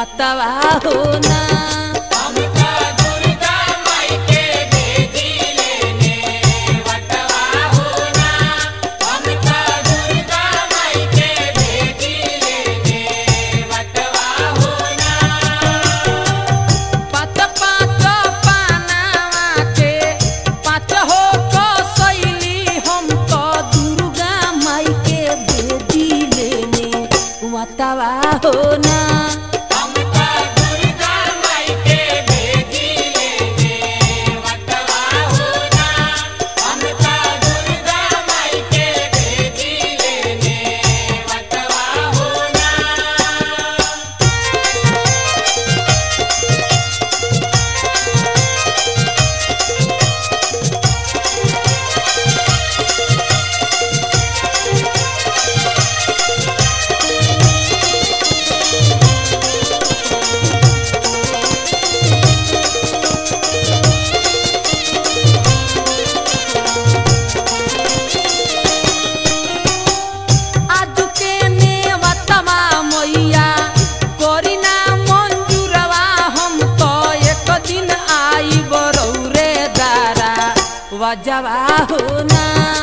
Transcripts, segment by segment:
मतवा हो ना। मतवा हो ना। वजवा हो ना।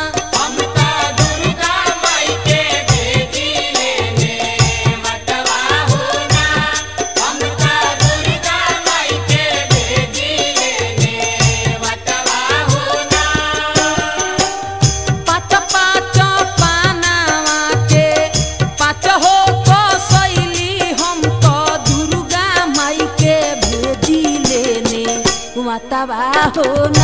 मतवा हो ना।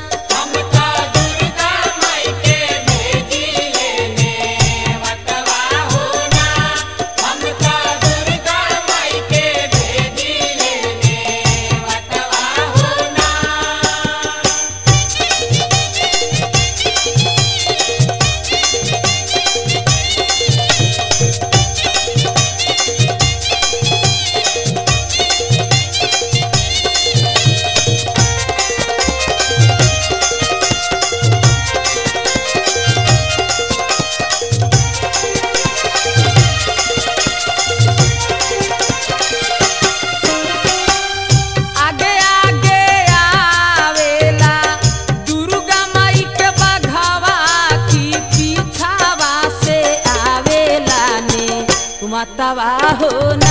मतवा हो ना।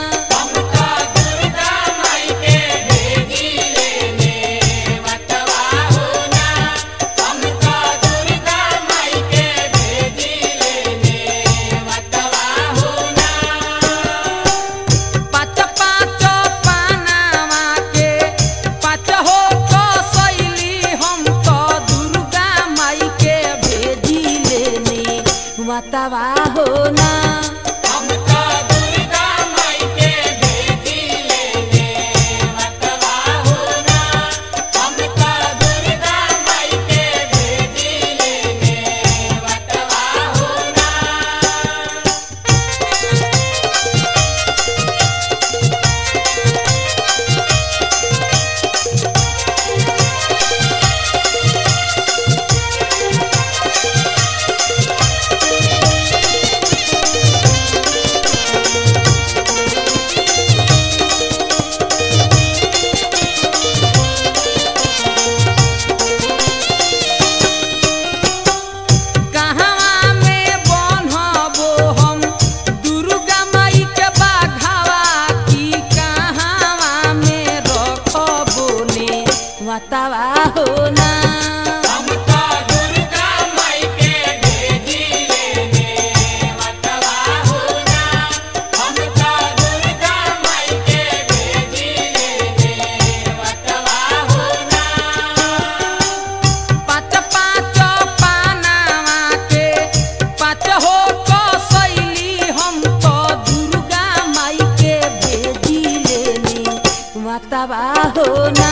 मतवा हो ना। मतवा हो ना। मतवा हो ना।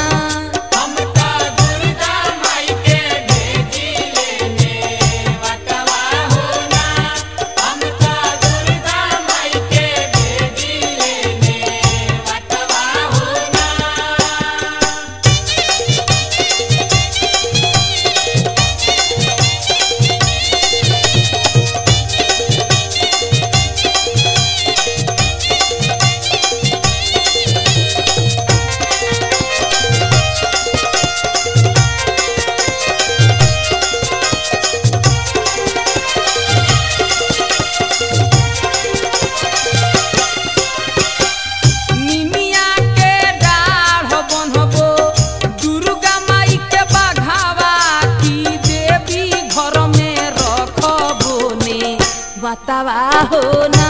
मतवा हो ना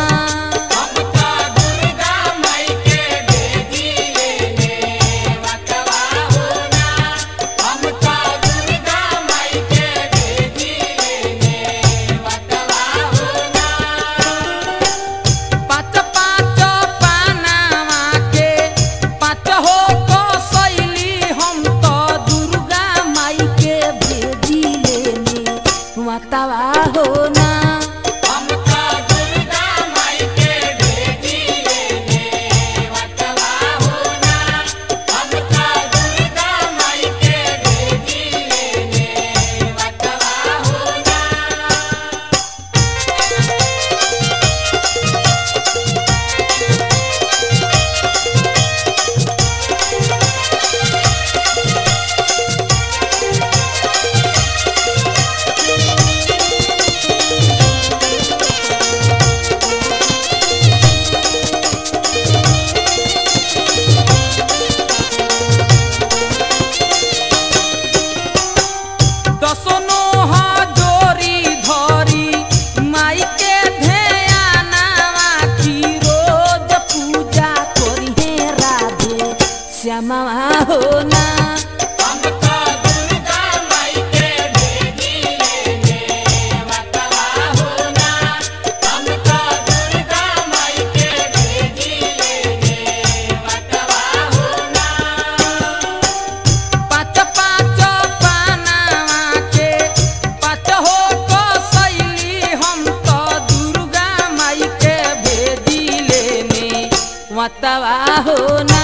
मतवा हो ना हम तो दुर्गा माई के भेजी लेने मतवा हो ना हम तो दुर्गा माई के भेजी लेने मतवा हो ना श्यामा हो ना हम तो दुर्गा माई के भेजी लेने मतवा हो ना हम तो दुर्गा माई के भेजी लेने मतवा हो ना पाँच पाँच पानावा के पाँच हो को सैली हम तो दुर्गा माई के भेजी लेने मतवा हो ना